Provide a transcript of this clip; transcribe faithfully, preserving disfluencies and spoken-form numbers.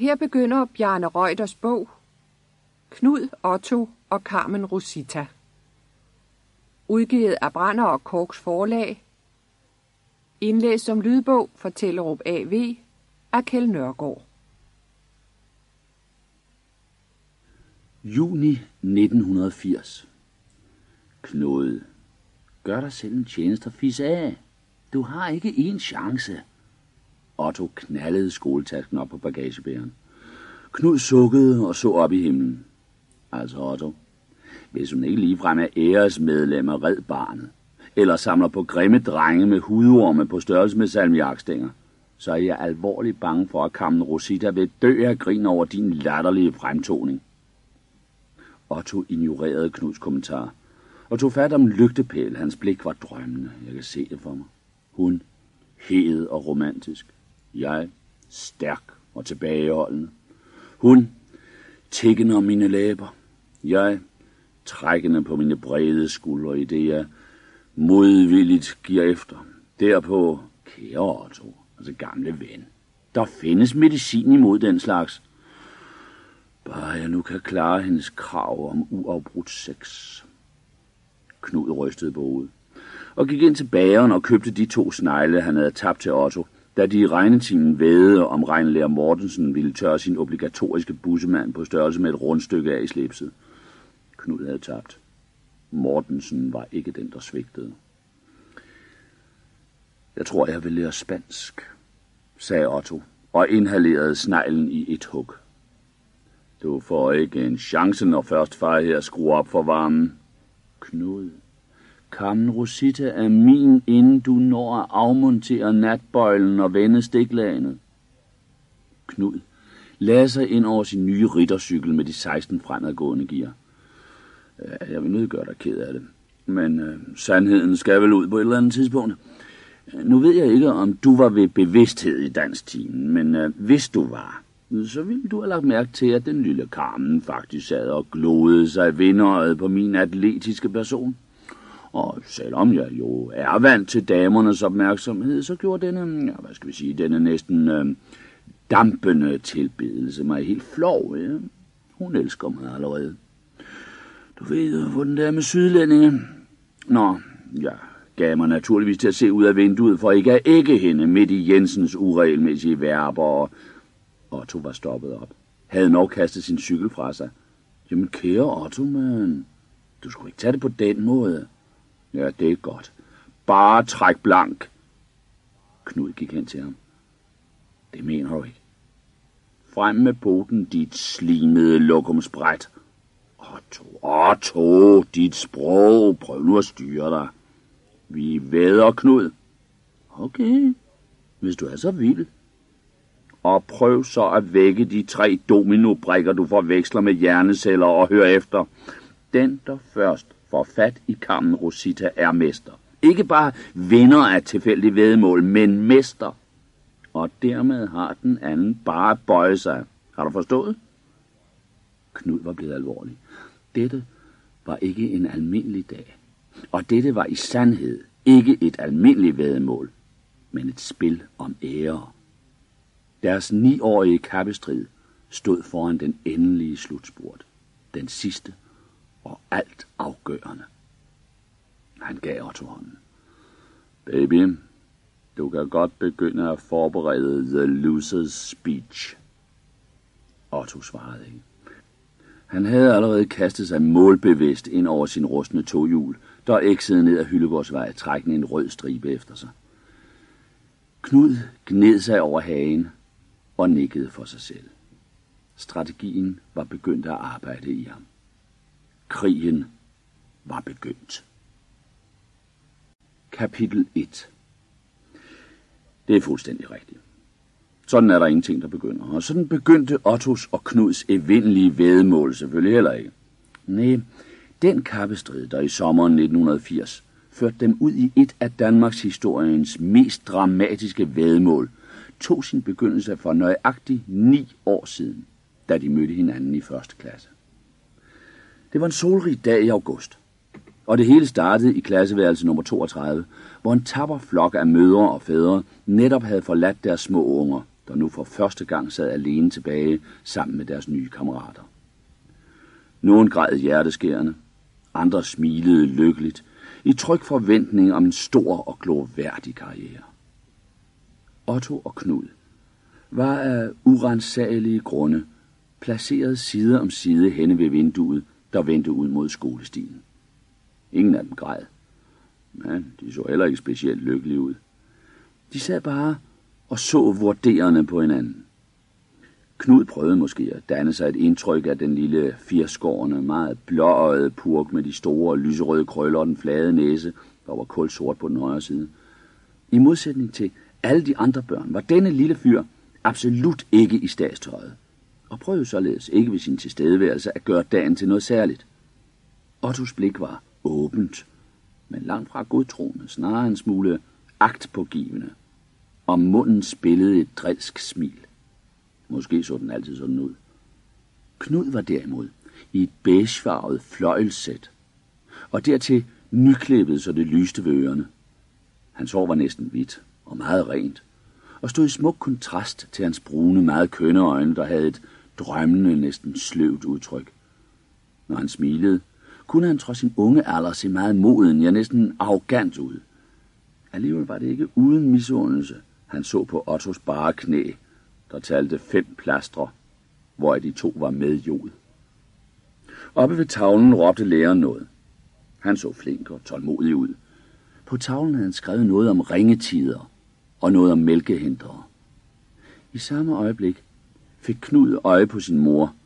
Her begynder Bjarne Reuters bog Knud, Otto og Carmen Rosita. Udgivet af Brander og Korks forlag. Indlæst som lydbog for Tellerup A V af Kjeld Nørgaard. Juni nitten firs. Knud, gør dig selv en tjeneste og fis af. Du har ikke en chance. Otto knaldede skoletasken op på bagagebæreren. Knud sukkede og så op i himlen. Altså Otto, hvis hun ikke ligefrem er æresmedlem af Red Barnet, eller samler på grimme drenge med hudorme på størrelse med salmiakstænger, så er jeg alvorligt bange for, at Carmen Rosita vil dø af grin over din latterlige fremtoning. Otto ignorerede Knuds kommentar og tog fat om lygtepæl. Hans blik var drømmende. Jeg kan se det for mig. Hun, hed og romantisk. Jeg, stærk og tilbageholdende. Hun, tiggende om mine læber. Jeg, trækkende på mine brede skuldre, i det jeg modvilligt giver efter. Derpå, kære Otto, altså gamle ven, der findes medicin imod den slags. Bare jeg nu kan klare hendes krav om uafbrudt sex. Knud rystede på hovedet og gik ind til bageren og købte de to snegle, han havde tabt til Otto, da de i regnetimen vædede, om regnlærer Mortensen ville tørre sin obligatoriske bussemand på størrelse med et rundstykke af i slipset. Knud havde tabt. Mortensen var ikke den, der svigtede. Jeg tror, jeg vil lære spansk, sagde Otto, og inhalerede sneglen i et hug. Du får ikke en chance, når først far her skruer op for varmen. Knud, Carmen Rosita er min, inden du når at afmontere natbøjlen og vende stiklagene. Knud lagde sig ind over sin nye riddercykel med de seksten fremadgående gear. Jeg vil nødt gøre dig ked af det, men øh, sandheden skal vel ud på et eller andet tidspunkt. Nu ved jeg ikke, om du var ved bevidsthed i danstimen, men øh, hvis du var, så ville du have lagt mærke til, at den lille Carmen faktisk sad og glodede sig vinderet på min atletiske person. Og selvom jeg jo er vant til damernes opmærksomhed, så gjorde denne, ja, hvad skal vi sige, denne næsten øh, dampende tilbedelse mig helt flov. Ja? Hun elsker mig allerede. Du ved, hvordan det er med sydlændinge. Nå, jeg gav mig naturligvis til at se ud af vinduet, for ikke at ægge hende midt i Jensens uregelmæssige verber, og Otto var stoppet op. Havde nok kastet sin cykel fra sig. Jamen kære Otto, man, du skulle ikke tage det på den måde. Ja, det er godt. Bare træk blank. Knud gik hen til ham. Det mener du ikke. Frem med poten, dit slimede lokumsbræt. Otto, Otto, dit sprog, prøv nu at styre dig. Vi væder, Knud. Okay, hvis du er så vild. Og prøv så at vække de tre dominobrikker, du forveksler med hjerneceller, og hør efter. Den, der først får fat i Carmen Rosita, er mester. Ikke bare vinder af tilfældig væddemål, men mester. Og dermed har den anden bare bøjet sig. Har du forstået? Knud var blevet alvorlig. Dette var ikke en almindelig dag. Og dette var i sandhed ikke et almindeligt væddemål, men et spil om ære. Deres niårige kappestrid stod foran den endelige slutspurt. Den sidste og alt afgørende. Han gav Otto hånden. Baby, du kan godt begynde at forberede the loser's speech. Otto svarede ikke. Han havde allerede kastet sig målbevidst ind over sin rustne toghjul, der eksede ned ad Hyldegårdsvej, trækkende en rød stribe efter sig. Knud gned sig over hagen og nikkede for sig selv. Strategien var begyndt at arbejde i ham. Krigen var begyndt. Kapitel et. Det er fuldstændig rigtigt. Sådan er der ingenting, der begynder. Og sådan begyndte Ottos og Knuds evindelige væddemål selvfølgelig heller ikke. Nej, den kappestrid, der i sommeren nitten firs førte dem ud i et af Danmarks historiens mest dramatiske væddemål, tog sin begyndelse for nøjagtigt ni år siden, da de mødte hinanden i første klasse. Det var en solrig dag i august, og det hele startede i klasseværelse nummer toogtredive, hvor en tapper flok af mødre og fædre netop havde forladt deres små unger, der nu for første gang sad alene tilbage sammen med deres nye kammerater. Nogen græd hjerteskærende, andre smilede lykkeligt, i tryg forventning om en stor og glorværdig karriere. Otto og Knud var af uransagelige grunde placeret side om side henne ved vinduet, der vendte ud mod skolestien. Ingen af dem græd, men de så heller ikke specielt lykkelige ud. De sad bare og så vurderende på hinanden. Knud prøvede måske at danne sig et indtryk af den lille firskårende, meget blåøjede purk med de store lyserøde krøller og den flade næse, der var kulsort på den højre side. I modsætning til alle de andre børn var denne lille fyr absolut ikke i statstøjet, og prøvede således ikke ved sin tilstedeværelse at gøre dagen til noget særligt. Ottos blik var åbent, men langt fra godtroende, snarere en smule agtpågivende, og munden spillede et drilsk smil. Måske så den altid sådan ud. Knud var derimod i et beigefarvet fløjlssæt, og dertil nyklippet, så det lyste ved ørerne. Hans hår var næsten hvidt og meget rent, og stod i smuk kontrast til hans brune, meget kønne øjne, der havde et drømmende, næsten sløvt udtryk. Når han smilede, kunne han trods sin unge alder se meget moden, ja næsten arrogant ud. Alligevel var det ikke uden misundelse, han så på Ottos bare knæ, der talte fem plastre, hvoraf de to var med jod. Oppe ved tavlen råbte læreren noget. Han så flink og tålmodig ud. På tavlen havde han skrevet noget om ringetider og noget om mælkehindere. I samme øjeblik fik Knud øje på sin mor,